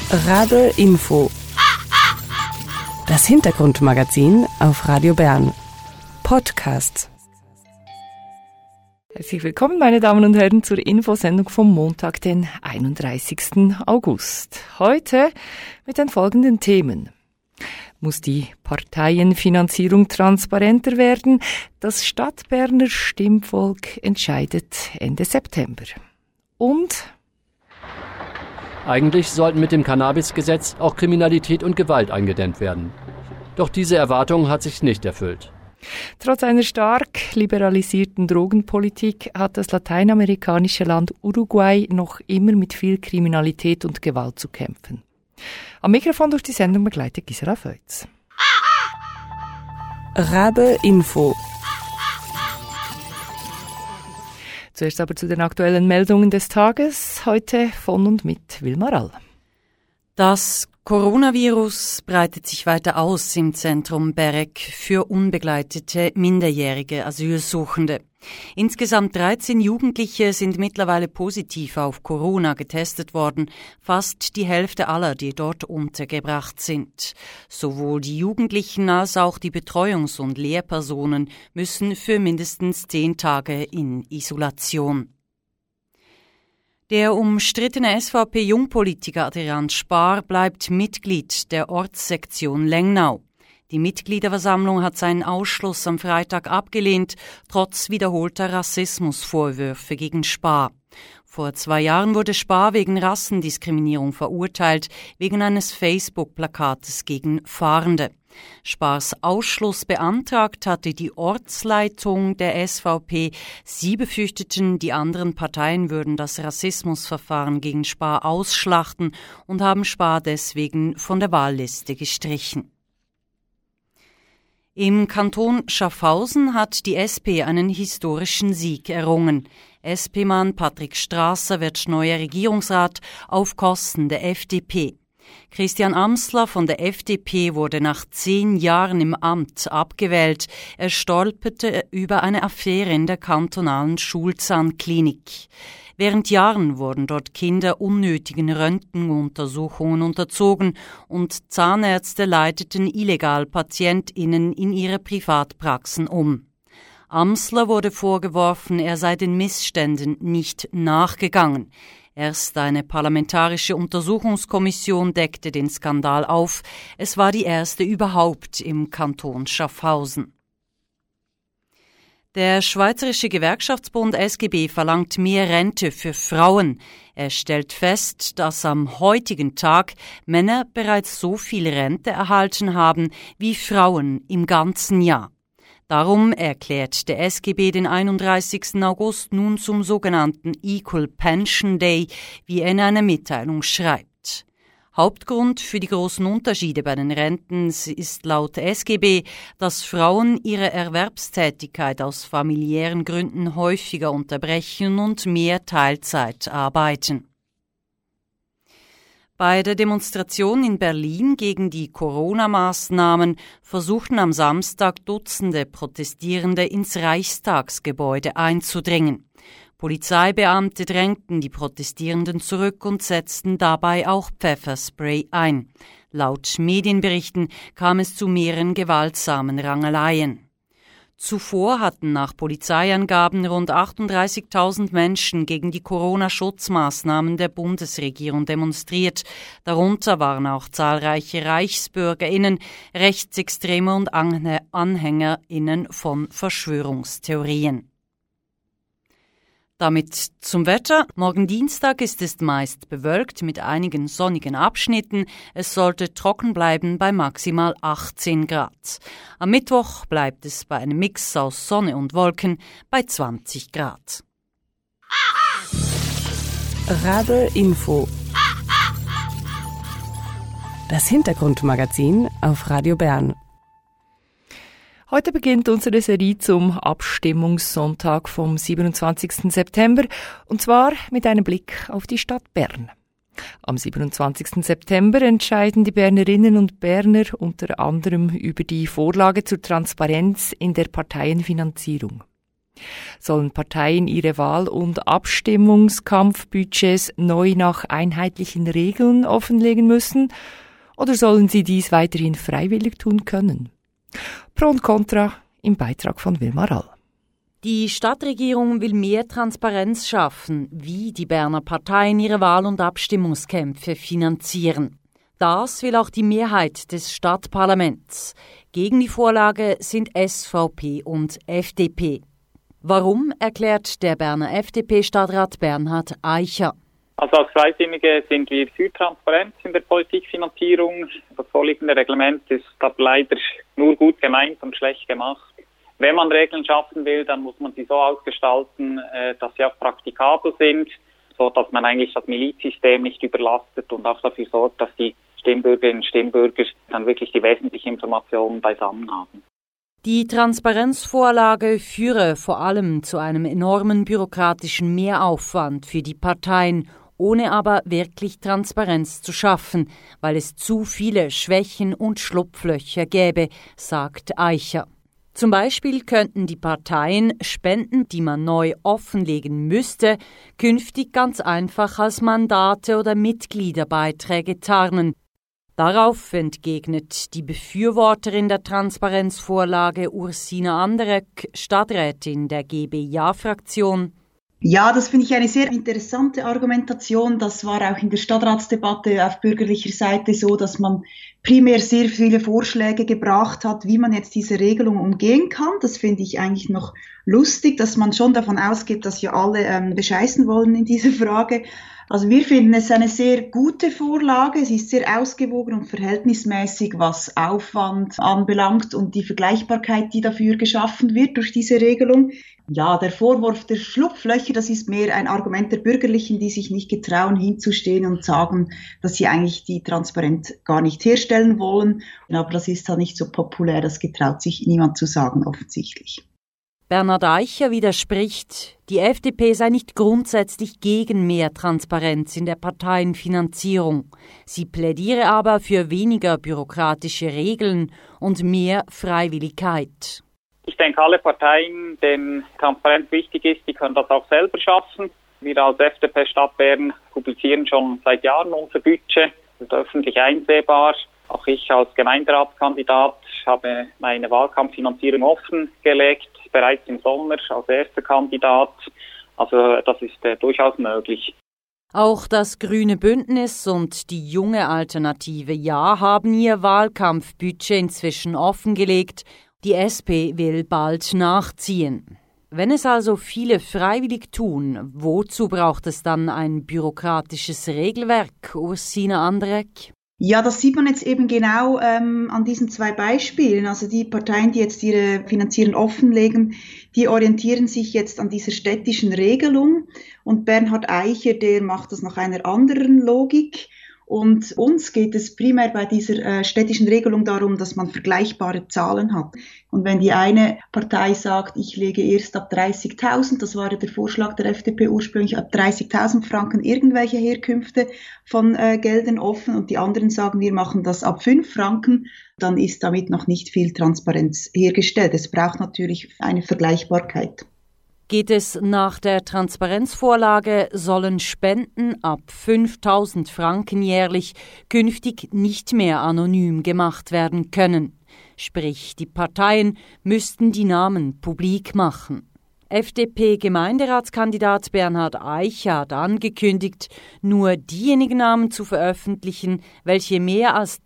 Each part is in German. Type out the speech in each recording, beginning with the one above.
Rabe Info. Das Hintergrundmagazin auf Radio Bern. Podcast. Herzlich willkommen, meine Damen und Herren, zur Infosendung vom Montag, den 31. August. Heute mit den folgenden Themen. Muss die Parteienfinanzierung transparenter werden? Das Stadtberner Stimmvolk entscheidet Ende September. Und eigentlich sollten mit dem Cannabis-Gesetz auch Kriminalität und Gewalt eingedämmt werden. Doch diese Erwartung hat sich nicht erfüllt. Trotz einer stark liberalisierten Drogenpolitik hat das lateinamerikanische Land Uruguay noch immer mit viel Kriminalität und Gewalt zu kämpfen. Am Mikrofon durch die Sendung begleitet Gisela Feutz. Rabe Info. Zuerst aber zu den aktuellen Meldungen des Tages, heute von und mit Wilmar All. Das Coronavirus breitet sich weiter aus im Zentrum Berek für unbegleitete minderjährige Asylsuchende. Insgesamt 13 Jugendliche sind mittlerweile positiv auf Corona getestet worden, fast die Hälfte aller, die dort untergebracht sind. Sowohl die Jugendlichen als auch die Betreuungs- und Lehrpersonen müssen für mindestens 10 Tage in Isolation. Der umstrittene SVP-Jungpolitiker Adrian Spahr bleibt Mitglied der Ortssektion Lengnau. Die Mitgliederversammlung hat seinen Ausschluss am Freitag abgelehnt, trotz wiederholter Rassismusvorwürfe gegen Spahr. Vor 2 Jahren wurde Spahr wegen Rassendiskriminierung verurteilt, wegen eines Facebook-Plakates gegen Fahrende. Spahrs Ausschluss beantragt hatte die Ortsleitung der SVP. Sie befürchteten, die anderen Parteien würden das Rassismusverfahren gegen Spahr ausschlachten und haben Spahr deswegen von der Wahlliste gestrichen. Im Kanton Schaffhausen hat die SP einen historischen Sieg errungen. SP-Mann Patrick Strasser wird neuer Regierungsrat auf Kosten der FDP. Christian Amsler von der FDP wurde nach 10 Jahren im Amt abgewählt. Er stolperte über eine Affäre in der kantonalen Schulzahnklinik. Während Jahren wurden dort Kinder unnötigen Röntgenuntersuchungen unterzogen und Zahnärzte leiteten illegal PatientInnen in ihre Privatpraxen um. Amsler wurde vorgeworfen, er sei den Missständen nicht nachgegangen. Erst eine parlamentarische Untersuchungskommission deckte den Skandal auf. Es war die erste überhaupt im Kanton Schaffhausen. Der Schweizerische Gewerkschaftsbund SGB verlangt mehr Rente für Frauen. Er stellt fest, dass am heutigen Tag Männer bereits so viel Rente erhalten haben wie Frauen im ganzen Jahr. Darum erklärt der SGB den 31. August nun zum sogenannten Equal Pension Day, wie er in einer Mitteilung schreibt. Hauptgrund für die großen Unterschiede bei den Renten ist laut SGB, dass Frauen ihre Erwerbstätigkeit aus familiären Gründen häufiger unterbrechen und mehr Teilzeit arbeiten. Bei der Demonstration in Berlin gegen die Corona-Maßnahmen versuchten am Samstag Dutzende Protestierende ins Reichstagsgebäude einzudringen. Polizeibeamte drängten die Protestierenden zurück und setzten dabei auch Pfefferspray ein. Laut Medienberichten kam es zu mehreren gewaltsamen Rangeleien. Zuvor hatten nach Polizeiangaben rund 38.000 Menschen gegen die Corona-Schutzmaßnahmen der Bundesregierung demonstriert. Darunter waren auch zahlreiche ReichsbürgerInnen, Rechtsextreme und AnhängerInnen von Verschwörungstheorien. Damit zum Wetter. Morgen Dienstag ist es meist bewölkt mit einigen sonnigen Abschnitten. Es sollte trocken bleiben bei maximal 18 Grad. Am Mittwoch bleibt es bei einem Mix aus Sonne und Wolken bei 20 Grad. Rabe Info. Das Hintergrundmagazin auf Radio Bern. Heute beginnt unsere Serie zum Abstimmungssonntag vom 27. September, und zwar mit einem Blick auf die Stadt Bern. Am 27. September entscheiden die Bernerinnen und Berner unter anderem über die Vorlage zur Transparenz in der Parteienfinanzierung. Sollen Parteien ihre Wahl- und Abstimmungskampfbudgets neu nach einheitlichen Regeln offenlegen müssen oder sollen sie dies weiterhin freiwillig tun können? Pro und Contra im Beitrag von Wilma Rall. Die Stadtregierung will mehr Transparenz schaffen, wie die Berner Parteien ihre Wahl- und Abstimmungskämpfe finanzieren. Das will auch die Mehrheit des Stadtparlaments. Gegen die Vorlage sind SVP und FDP. Warum, erklärt der Berner FDP-Stadtrat Bernhard Eicher. Also als Freisinnige sind wir für Transparenz in der Politikfinanzierung. Das vorliegende Reglement ist aber leider nur gut gemeint und schlecht gemacht. Wenn man Regeln schaffen will, dann muss man sie so ausgestalten, dass sie auch praktikabel sind, so dass man eigentlich das Milizsystem nicht überlastet und auch dafür sorgt, dass die Stimmbürgerinnen und Stimmbürger dann wirklich die wesentlichen Informationen beisammen haben. Die Transparenzvorlage führe vor allem zu einem enormen bürokratischen Mehraufwand für die Parteien, ohne aber wirklich Transparenz zu schaffen, weil es zu viele Schwächen und Schlupflöcher gäbe, sagt Eicher. Zum Beispiel könnten die Parteien Spenden, die man neu offenlegen müsste, künftig ganz einfach als Mandate oder Mitgliederbeiträge tarnen. Darauf entgegnet die Befürworterin der Transparenzvorlage Ursina Anderegg, Stadträtin der GB-Ja-Fraktion. Ja, das finde ich eine sehr interessante Argumentation. Das war auch in der Stadtratsdebatte auf bürgerlicher Seite so, dass man primär sehr viele Vorschläge gebracht hat, wie man jetzt diese Regelung umgehen kann. Das finde ich eigentlich noch lustig, dass man schon davon ausgeht, dass ja alle bescheißen wollen in dieser Frage. Also wir finden es eine sehr gute Vorlage. Sie ist sehr ausgewogen und verhältnismäßig, was Aufwand anbelangt und die Vergleichbarkeit, die dafür geschaffen wird durch diese Regelung. Ja, der Vorwurf der Schlupflöcher, das ist mehr ein Argument der Bürgerlichen, die sich nicht getrauen, hinzustehen und sagen, dass sie eigentlich die Transparenz gar nicht herstellen wollen. Aber das ist halt nicht so populär, das getraut sich niemand zu sagen, offensichtlich. Bernhard Eicher widerspricht, die FDP sei nicht grundsätzlich gegen mehr Transparenz in der Parteienfinanzierung. Sie plädiere aber für weniger bürokratische Regeln und mehr Freiwilligkeit. Ich denke, alle Parteien, denen Transparenz wichtig ist, die können das auch selber schaffen. Wir als FDP Stadt Bern publizieren schon seit Jahren unser Budget, das ist öffentlich einsehbar. Auch ich als Gemeinderatskandidat habe meine Wahlkampffinanzierung offengelegt, bereits im Sommer als erster Kandidat. Also das ist durchaus möglich. Auch das Grüne Bündnis und die junge Alternative Ja haben ihr Wahlkampfbudget inzwischen offengelegt. Die SP will bald nachziehen. Wenn es also viele freiwillig tun, wozu braucht es dann ein bürokratisches Regelwerk, Ursina Anderegg? Ja, das sieht man jetzt eben genau an diesen zwei Beispielen. Also die Parteien, die jetzt ihre Finanzierung offenlegen, die orientieren sich jetzt an dieser städtischen Regelung. Und Bernhard Eicher, der macht das nach einer anderen Logik. Und uns geht es primär bei dieser städtischen Regelung darum, dass man vergleichbare Zahlen hat. Und wenn die eine Partei sagt, ich lege erst ab 30.000, das war ja der Vorschlag der FDP ursprünglich, ab 30.000 Franken irgendwelche Herkünfte von Geldern offen und die anderen sagen, wir machen das ab 5 Franken, dann ist damit noch nicht viel Transparenz hergestellt. Es braucht natürlich eine Vergleichbarkeit. Geht es nach der Transparenzvorlage, sollen Spenden ab 5.000 Franken jährlich künftig nicht mehr anonym gemacht werden können. Sprich, die Parteien müssten die Namen publik machen. FDP-Gemeinderatskandidat Bernhard Eicher hat angekündigt, nur diejenigen Namen zu veröffentlichen, welche mehr als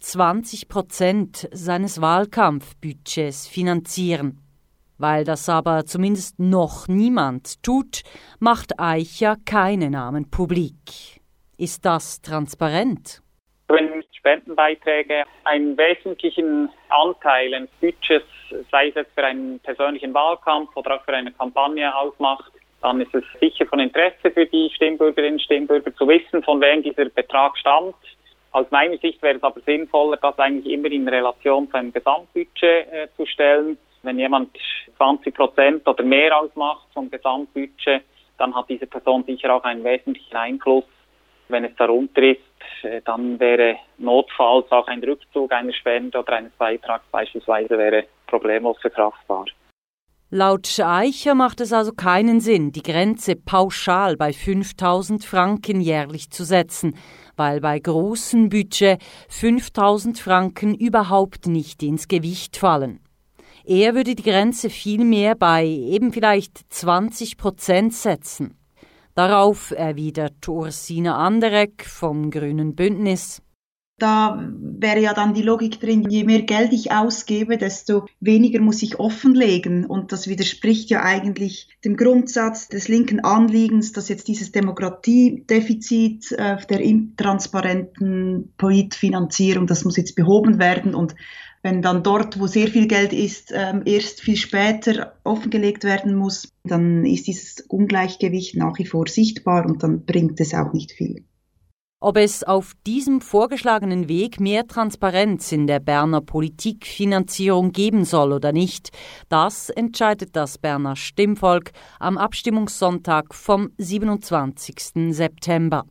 20% seines Wahlkampfbudgets finanzieren. Weil das aber zumindest noch niemand tut, macht Eicher keine Namen publik. Ist das transparent? Wenn Spendenbeiträge einen wesentlichen Anteil eines Budgets, sei es jetzt für einen persönlichen Wahlkampf oder auch für eine Kampagne ausmacht, dann ist es sicher von Interesse für die Stimmbürgerinnen und Stimmbürger zu wissen, von wem dieser Betrag stammt. Aus meiner Sicht wäre es aber sinnvoller, das eigentlich immer in Relation zu einem Gesamtbudget zu stellen. Wenn jemand 20% oder mehr ausmacht vom Gesamtbudget, dann hat diese Person sicher auch einen wesentlichen Einfluss. Wenn es darunter ist, dann wäre notfalls auch ein Rückzug einer Spende oder eines Beitrags beispielsweise wäre problemlos verkraftbar. Laut Eicher macht es also keinen Sinn, die Grenze pauschal bei 5.000 Franken jährlich zu setzen, weil bei großem Budget 5.000 Franken überhaupt nicht ins Gewicht fallen. Er würde die Grenze vielmehr bei eben vielleicht 20% setzen. Darauf erwidert Ursina Anderegg vom Grünen Bündnis: Da wäre ja dann die Logik drin, je mehr Geld ich ausgebe, desto weniger muss ich offenlegen. Und das widerspricht ja eigentlich dem Grundsatz des linken Anliegens, dass jetzt dieses Demokratiedefizit der intransparenten Politfinanzierung, das muss jetzt behoben werden. Und wenn dann dort, wo sehr viel Geld ist, erst viel später offengelegt werden muss, dann ist dieses Ungleichgewicht nach wie vor sichtbar und dann bringt es auch nicht viel. Ob es auf diesem vorgeschlagenen Weg mehr Transparenz in der Berner Politikfinanzierung geben soll oder nicht, das entscheidet das Berner Stimmvolk am Abstimmungssonntag vom 27. September.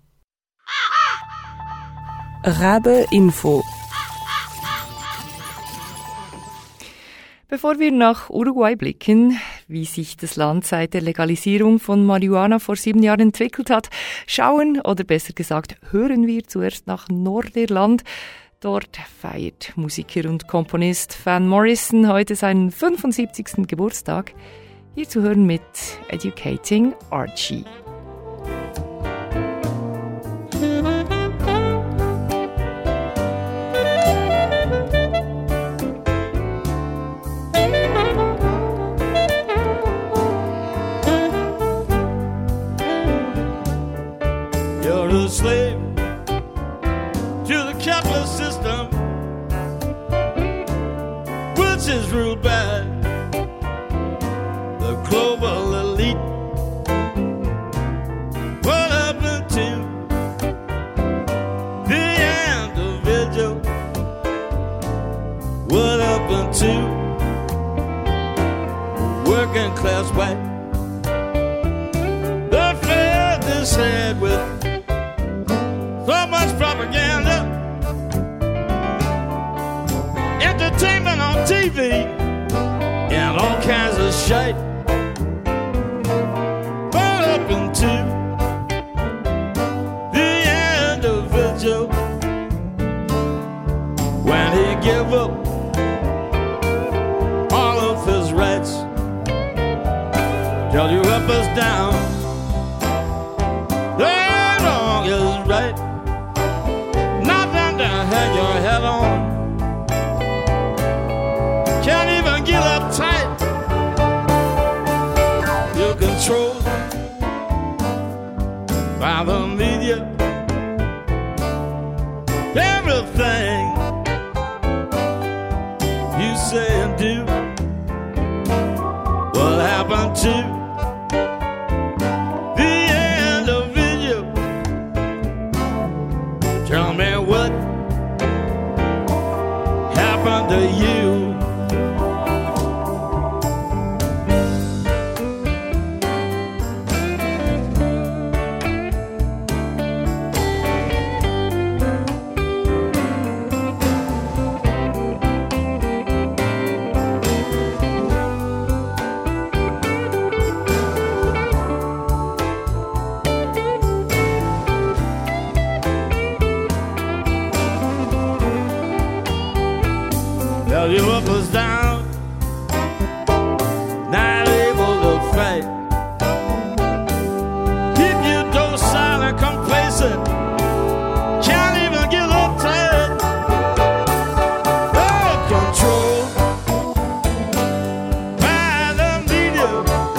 Rabe Info. Bevor wir nach Uruguay blicken, wie sich das Land seit der Legalisierung von Marihuana vor 7 Jahren entwickelt hat, schauen oder besser gesagt hören wir zuerst nach Nordirland. Dort feiert Musiker und Komponist Van Morrison heute seinen 75. Geburtstag. Hier zu hören mit Educating Archie. A slave to the capitalist system, which is ruled by the global elite. What happened to the individual? What happened to working class white? The fair this head with so much propaganda, entertainment on TV, and all kinds of shite. But up into the individual, when he give up all of his rights, tell you up is down, the wrong is right. Hang your head on, can't even get uptight. You're controlled by the media. Everything you say and do will happen to the individual. Tell me what happened to you. Tell you up is down, not able to fight. Keep you docile and complacent, can't even get uptight. They're controlled by the media.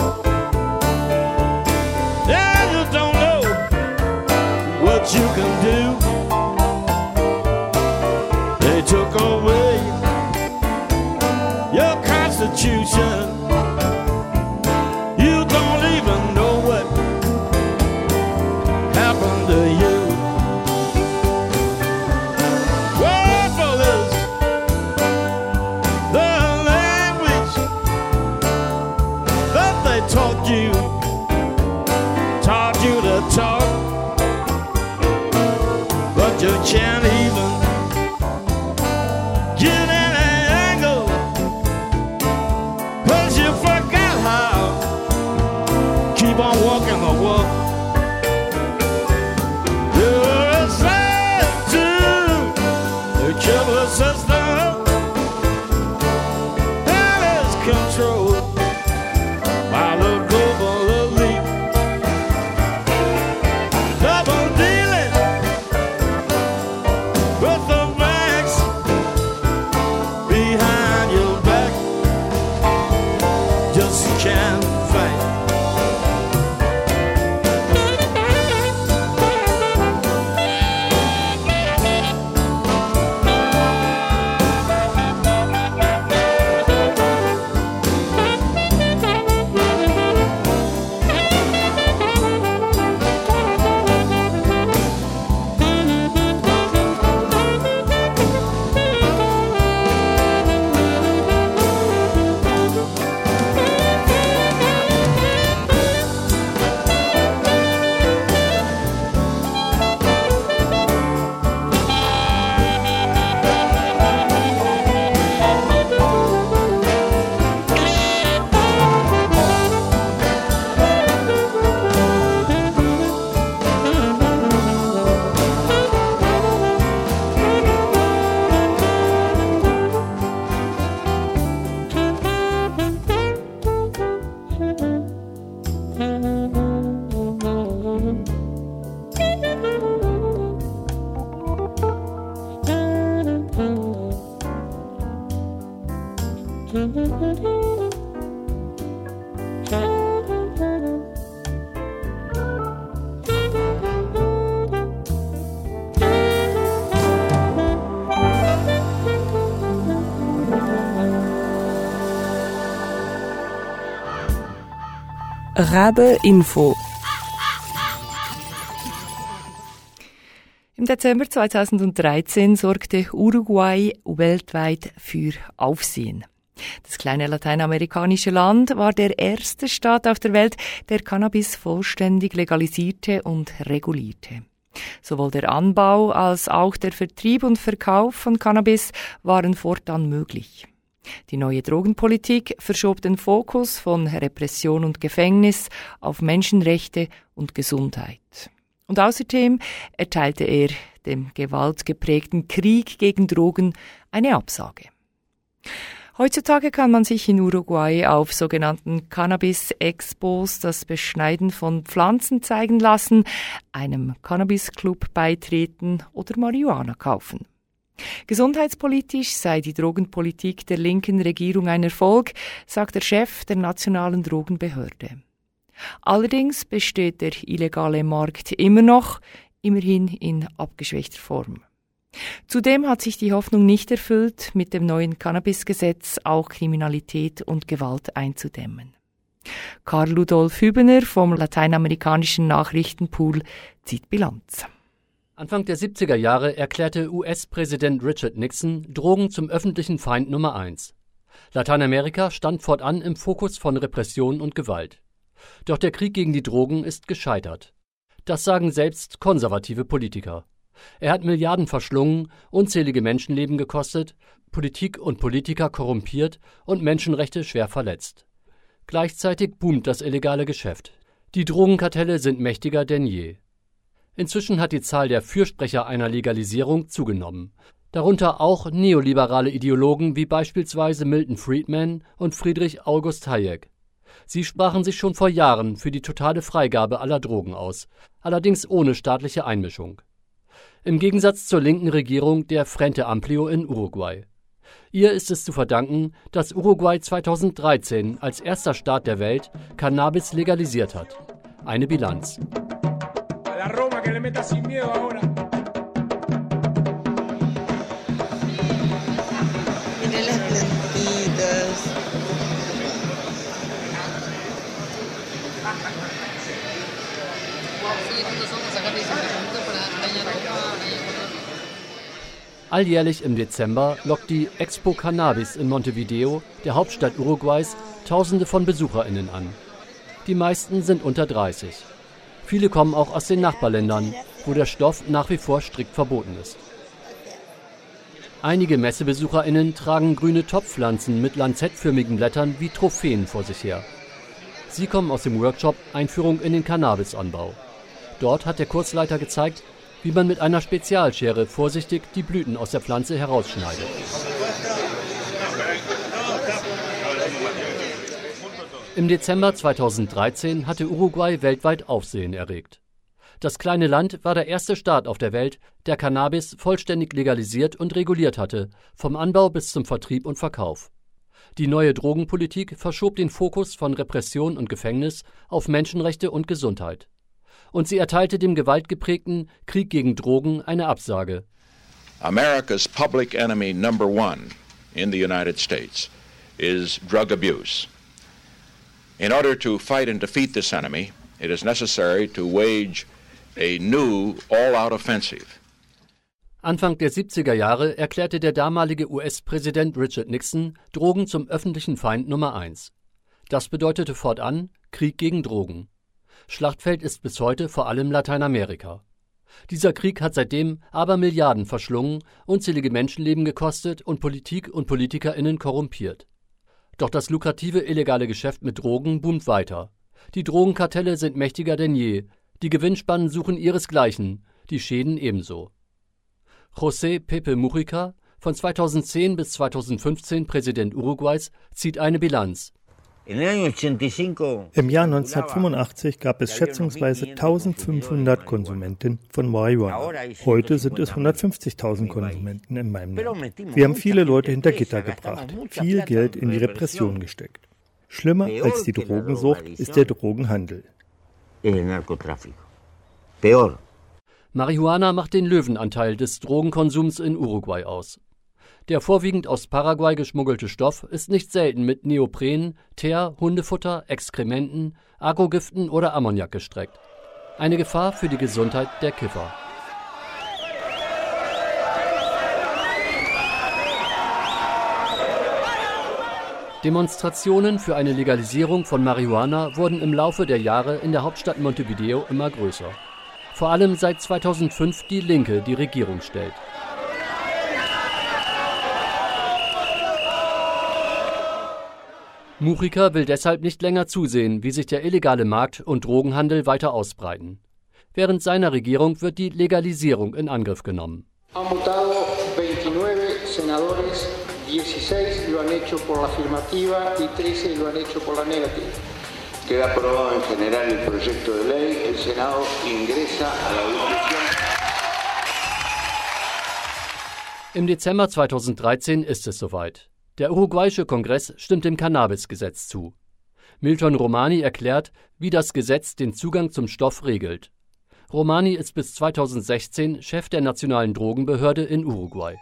Yeah, you don't know what you can do. They took away your constitution. You don't even know what happened to you. Woeful is the language that they taught you to talk, but you can't even get any angle, 'cause you forgot Rabe Info. Im Dezember 2013 sorgte Uruguay weltweit für Aufsehen. Das kleine lateinamerikanische Land war der erste Staat auf der Welt, der Cannabis vollständig legalisierte und regulierte. Sowohl der Anbau als auch der Vertrieb und Verkauf von Cannabis waren fortan möglich. Die neue Drogenpolitik verschob den Fokus von Repression und Gefängnis auf Menschenrechte und Gesundheit. Und außerdem erteilte er dem gewaltgeprägten Krieg gegen Drogen eine Absage. Heutzutage kann man sich in Uruguay auf sogenannten Cannabis-Expos das Beschneiden von Pflanzen zeigen lassen, einem Cannabis-Club beitreten oder Marihuana kaufen. Gesundheitspolitisch sei die Drogenpolitik der linken Regierung ein Erfolg, sagt der Chef der nationalen Drogenbehörde. Allerdings besteht der illegale Markt immer noch, immerhin in abgeschwächter Form. Zudem hat sich die Hoffnung nicht erfüllt, mit dem neuen Cannabisgesetz auch Kriminalität und Gewalt einzudämmen. Karl Ludolf Hübener vom lateinamerikanischen Nachrichtenpool zieht Bilanz. Anfang der 70er Jahre erklärte US-Präsident Richard Nixon Drogen zum öffentlichen Feind Nummer 1. Lateinamerika stand fortan im Fokus von Repression und Gewalt. Doch der Krieg gegen die Drogen ist gescheitert. Das sagen selbst konservative Politiker. Er hat Milliarden verschlungen, unzählige Menschenleben gekostet, Politik und Politiker korrumpiert und Menschenrechte schwer verletzt. Gleichzeitig boomt das illegale Geschäft. Die Drogenkartelle sind mächtiger denn je. Inzwischen hat die Zahl der Fürsprecher einer Legalisierung zugenommen. Darunter auch neoliberale Ideologen wie beispielsweise Milton Friedman und Friedrich August Hayek. Sie sprachen sich schon vor Jahren für die totale Freigabe aller Drogen aus, allerdings ohne staatliche Einmischung. Im Gegensatz zur linken Regierung der Frente Amplio in Uruguay. Ihr ist es zu verdanken, dass Uruguay 2013 als erster Staat der Welt Cannabis legalisiert hat. Eine Bilanz. La Roma que le meta sin miedo ahora. Mire las plantitas. Alljährlich im Dezember lockt die Expo Cannabis in Montevideo, der Hauptstadt Uruguays, Tausende von BesucherInnen an. Die meisten sind unter 30. Viele kommen auch aus den Nachbarländern, wo der Stoff nach wie vor strikt verboten ist. Einige MessebesucherInnen tragen grüne Topfpflanzen mit lanzettförmigen Blättern wie Trophäen vor sich her. Sie kommen aus dem Workshop Einführung in den Cannabisanbau. Dort hat der Kursleiter gezeigt, wie man mit einer Spezialschere vorsichtig die Blüten aus der Pflanze herausschneidet. Im Dezember 2013 hatte Uruguay weltweit Aufsehen erregt. Das kleine Land war der erste Staat auf der Welt, der Cannabis vollständig legalisiert und reguliert hatte, vom Anbau bis zum Vertrieb und Verkauf. Die neue Drogenpolitik verschob den Fokus von Repression und Gefängnis auf Menschenrechte und Gesundheit. Und sie erteilte dem gewaltgeprägten Krieg gegen Drogen eine Absage. America's public enemy number one in the United States is drug abuse. In order to fight and defeat this enemy, it is necessary to wage a new all-out offensive. Anfang der 70er Jahre erklärte der damalige US-Präsident Richard Nixon Drogen zum öffentlichen Feind Nummer 1. Das bedeutete fortan Krieg gegen Drogen. Schlachtfeld ist bis heute vor allem Lateinamerika. Dieser Krieg hat seitdem aber Milliarden verschlungen, unzählige Menschenleben gekostet und Politik und PolitikerInnen korrumpiert. Doch das lukrative illegale Geschäft mit Drogen boomt weiter. Die Drogenkartelle sind mächtiger denn je, die Gewinnspannen suchen ihresgleichen, die Schäden ebenso. José Pepe Mujica, von 2010 bis 2015 Präsident Uruguays, zieht eine Bilanz. Im Jahr 1985 gab es schätzungsweise 1500 Konsumenten von Marihuana. Heute sind es 150.000 Konsumenten in meinem Land. Wir haben viele Leute hinter Gitter gebracht, viel Geld in die Repression gesteckt. Schlimmer als die Drogensucht ist der Drogenhandel. Marihuana macht den Löwenanteil des Drogenkonsums in Uruguay aus. Der vorwiegend aus Paraguay geschmuggelte Stoff ist nicht selten mit Neopren, Teer, Hundefutter, Exkrementen, Agrogiften oder Ammoniak gestreckt. Eine Gefahr für die Gesundheit der Kiffer. Demonstrationen für eine Legalisierung von Marihuana wurden im Laufe der Jahre in der Hauptstadt Montevideo immer größer. Vor allem seit 2005 die Linke die Regierung stellt. Mujica will deshalb nicht länger zusehen, wie sich der illegale Markt und Drogenhandel weiter ausbreiten. Während seiner Regierung wird die Legalisierung in Angriff genommen. Han votado 29 senadores, 16 lo han hecho por la afirmativa y 13 lo han hecho por la negativa. Queda aprobado en general el proyecto de ley. El Senado ingresa a la discusión. Im Dezember 2013 ist es soweit. Der uruguayische Kongress stimmt dem Cannabis-Gesetz zu. Milton Romani erklärt, wie das Gesetz den Zugang zum Stoff regelt. Romani ist bis 2016 Chef der nationalen Drogenbehörde in Uruguay.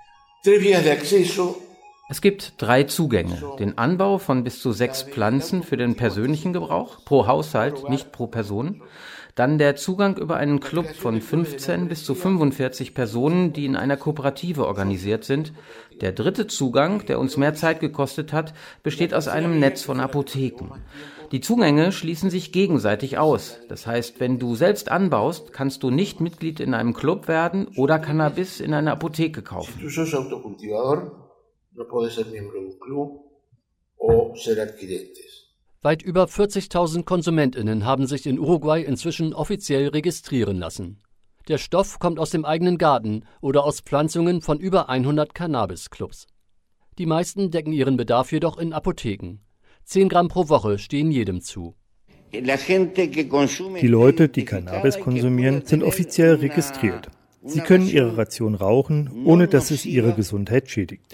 Es gibt 3 Zugänge. Den Anbau von bis zu 6 Pflanzen für den persönlichen Gebrauch, pro Haushalt, nicht pro Person. Dann der Zugang über einen Club von 15 bis zu 45 Personen, die in einer Kooperative organisiert sind. Der 3. Zugang, der uns mehr Zeit gekostet hat, besteht aus einem Netz von Apotheken. Die Zugänge schließen sich gegenseitig aus. Das heißt, wenn du selbst anbaust, kannst du nicht Mitglied in einem Club werden oder Cannabis in einer Apotheke kaufen. Weit über 40.000 KonsumentInnen haben sich in Uruguay inzwischen offiziell registrieren lassen. Der Stoff kommt aus dem eigenen Garten oder aus Pflanzungen von über 100 Cannabis-Clubs. Die meisten decken ihren Bedarf jedoch in Apotheken. 10 Gramm pro Woche stehen jedem zu. Die Leute, die Cannabis konsumieren, sind offiziell registriert. Sie können ihre Ration rauchen, ohne dass es ihre Gesundheit schädigt.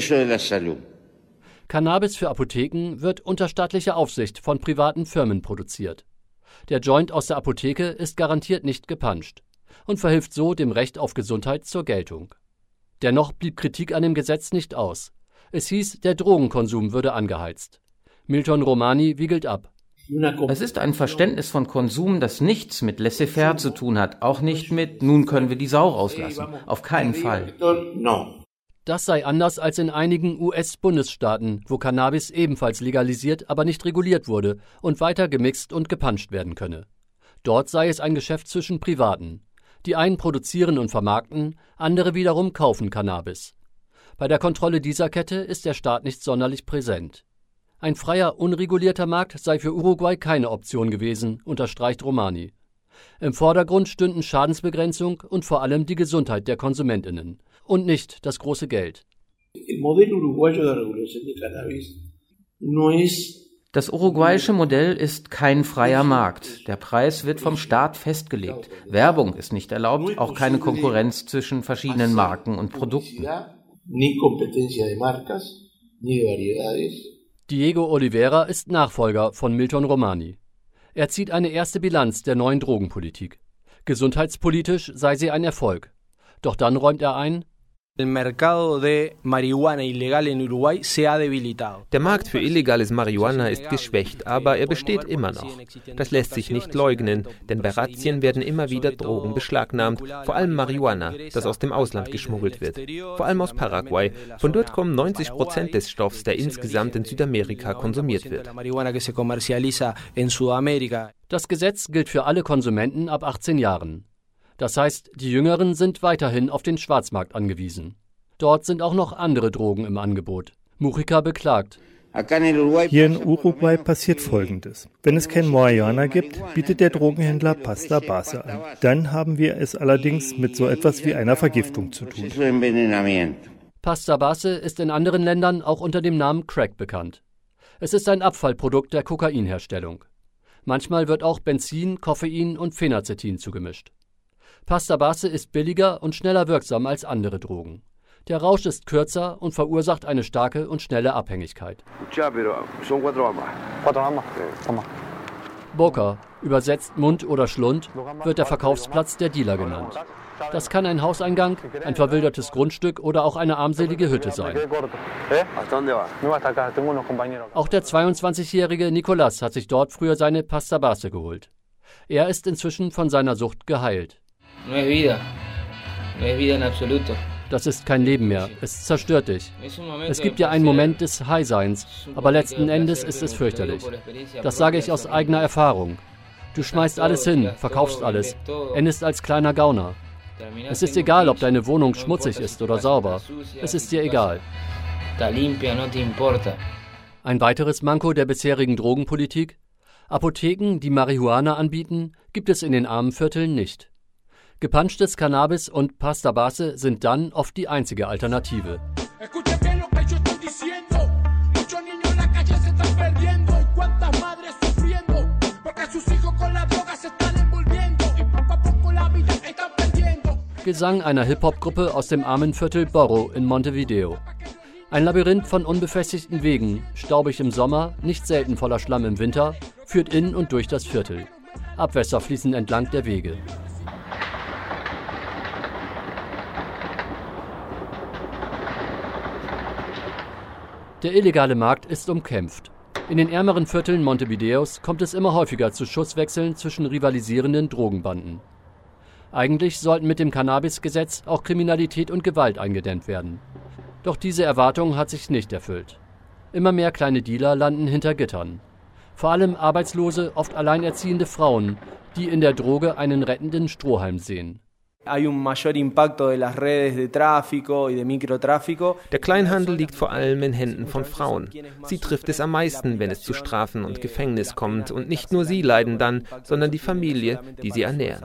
Cannabis für Apotheken wird unter staatlicher Aufsicht von privaten Firmen produziert. Der Joint aus der Apotheke ist garantiert nicht gepanscht und verhilft so dem Recht auf Gesundheit zur Geltung. Dennoch blieb Kritik an dem Gesetz nicht aus. Es hieß, der Drogenkonsum würde angeheizt. Milton Romani wiegelt ab. Es ist ein Verständnis von Konsum, das nichts mit laissez-faire zu tun hat, auch nicht mit, nun können wir die Sau rauslassen. Auf keinen Fall. Das sei anders als in einigen US-Bundesstaaten, wo Cannabis ebenfalls legalisiert, aber nicht reguliert wurde und weiter gemixt und gepanscht werden könne. Dort sei es ein Geschäft zwischen Privaten. Die einen produzieren und vermarkten, andere wiederum kaufen Cannabis. Bei der Kontrolle dieser Kette ist der Staat nicht sonderlich präsent. Ein freier, unregulierter Markt sei für Uruguay keine Option gewesen, unterstreicht Romani. Im Vordergrund stünden Schadensbegrenzung und vor allem die Gesundheit der KonsumentInnen und nicht das große Geld. Das uruguayische Modell ist kein freier Markt. Der Preis wird vom Staat festgelegt. Werbung ist nicht erlaubt, auch keine Konkurrenz zwischen verschiedenen Marken und Produkten. Diego Oliveira ist Nachfolger von Milton Romani. Er zieht eine erste Bilanz der neuen Drogenpolitik. Gesundheitspolitisch sei sie ein Erfolg. Doch dann räumt er ein: Der Markt für illegales Marihuana ist geschwächt, aber er besteht immer noch. Das lässt sich nicht leugnen, denn bei Razzien werden immer wieder Drogen beschlagnahmt, vor allem Marihuana, das aus dem Ausland geschmuggelt wird. Vor allem aus Paraguay. Von dort kommen 90% des Stoffs, der insgesamt in Südamerika konsumiert wird. Das Gesetz gilt für alle Konsumenten ab 18 Jahren. Das heißt, die Jüngeren sind weiterhin auf den Schwarzmarkt angewiesen. Dort sind auch noch andere Drogen im Angebot. Mujica beklagt: Hier in Uruguay passiert Folgendes. Wenn es kein Marihuana gibt, bietet der Drogenhändler Pasta Base an. Dann haben wir es allerdings mit so etwas wie einer Vergiftung zu tun. Pasta Base ist in anderen Ländern auch unter dem Namen Crack bekannt. Es ist ein Abfallprodukt der Kokainherstellung. Manchmal wird auch Benzin, Koffein und Phenacetin zugemischt. Pasta Base ist billiger und schneller wirksam als andere Drogen. Der Rausch ist kürzer und verursacht eine starke und schnelle Abhängigkeit. Boca, übersetzt Mund oder Schlund, wird der Verkaufsplatz der Dealer genannt. Das kann ein Hauseingang, ein verwildertes Grundstück oder auch eine armselige Hütte sein. Auch der 22-jährige Nicolás hat sich dort früher seine Pasta Base geholt. Er ist inzwischen von seiner Sucht geheilt. Das ist kein Leben mehr, es zerstört dich. Es gibt ja einen Moment des High-Seins, aber letzten Endes ist es fürchterlich. Das sage ich aus eigener Erfahrung. Du schmeißt alles hin, verkaufst alles, endest als kleiner Gauner. Es ist egal, ob deine Wohnung schmutzig ist oder sauber. Es ist dir egal. Ein weiteres Manko der bisherigen Drogenpolitik? Apotheken, die Marihuana anbieten, gibt es in den armen Vierteln nicht. Gepanschtes Cannabis und Pasta Base sind dann oft die einzige Alternative. Gesang einer Hip-Hop-Gruppe aus dem armen Viertel Borro in Montevideo. Ein Labyrinth von unbefestigten Wegen, staubig im Sommer, nicht selten voller Schlamm im Winter, führt in und durch das Viertel. Abwässer fließen entlang der Wege. Der illegale Markt ist umkämpft. In den ärmeren Vierteln Montevideos kommt es immer häufiger zu Schusswechseln zwischen rivalisierenden Drogenbanden. Eigentlich sollten mit dem Cannabis-Gesetz auch Kriminalität und Gewalt eingedämmt werden. Doch diese Erwartung hat sich nicht erfüllt. Immer mehr kleine Dealer landen hinter Gittern. Vor allem arbeitslose, oft alleinerziehende Frauen, die in der Droge einen rettenden Strohhalm sehen. Der Kleinhandel liegt vor allem in Händen von Frauen. Sie trifft es am meisten, wenn es zu Strafen und Gefängnis kommt. Und nicht nur sie leiden dann, sondern die Familie, die sie ernähren.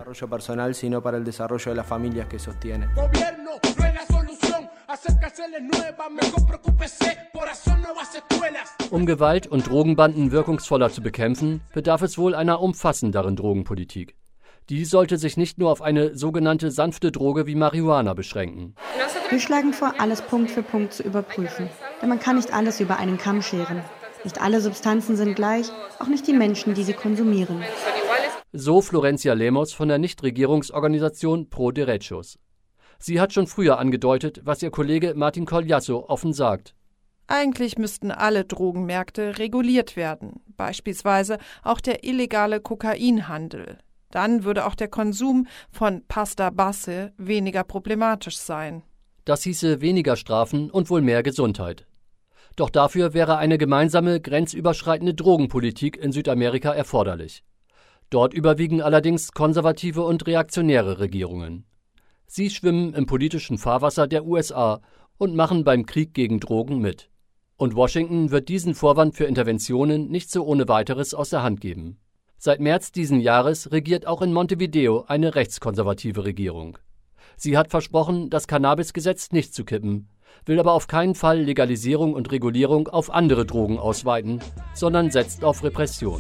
Um Gewalt und Drogenbanden wirkungsvoller zu bekämpfen, bedarf es wohl einer umfassenderen Drogenpolitik. Die sollte sich nicht nur auf eine sogenannte sanfte Droge wie Marihuana beschränken. Wir schlagen vor, alles Punkt für Punkt zu überprüfen. Denn man kann nicht alles über einen Kamm scheren. Nicht alle Substanzen sind gleich, auch nicht die Menschen, die sie konsumieren. So Florencia Lemos von der Nichtregierungsorganisation Pro Derechos. Sie hat schon früher angedeutet, was ihr Kollege Martin Collazo offen sagt. Eigentlich müssten alle Drogenmärkte reguliert werden, beispielsweise auch der illegale Kokainhandel. Dann würde auch der Konsum von Pasta Base weniger problematisch sein. Das hieße weniger Strafen und wohl mehr Gesundheit. Doch dafür wäre eine gemeinsame, grenzüberschreitende Drogenpolitik in Südamerika erforderlich. Dort überwiegen allerdings konservative und reaktionäre Regierungen. Sie schwimmen im politischen Fahrwasser der USA und machen beim Krieg gegen Drogen mit. Und Washington wird diesen Vorwand für Interventionen nicht so ohne weiteres aus der Hand geben. Seit März diesen Jahres regiert auch in Montevideo eine rechtskonservative Regierung. Sie hat versprochen, das Cannabis-Gesetz nicht zu kippen, will aber auf keinen Fall Legalisierung und Regulierung auf andere Drogen ausweiten, sondern setzt auf Repression.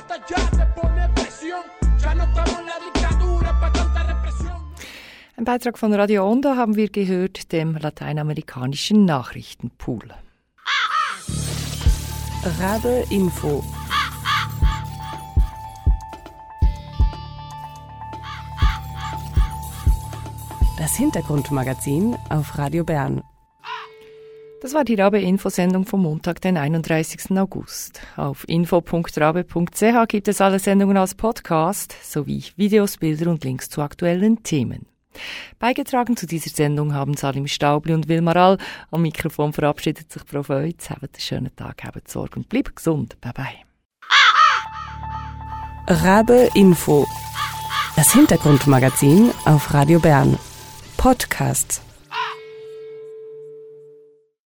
Ein Beitrag von Radio Onda haben wir gehört, dem lateinamerikanischen Nachrichtenpool. Rabe Info. Das Hintergrundmagazin auf Radio Bern. Das war die Rabe-Info-Sendung vom Montag, den 31. August. Auf info.rabe.ch gibt es alle Sendungen als Podcast sowie Videos, Bilder und Links zu aktuellen Themen. Beigetragen zu dieser Sendung haben Salim Staubli und Wilmar All. Am Mikrofon verabschiedet sich Frau Feutz. Habt einen schönen Tag, habt Sorge und bleibt gesund. Bye bye. Rabe Info. Das Hintergrundmagazin auf Radio Bern. Podcasts.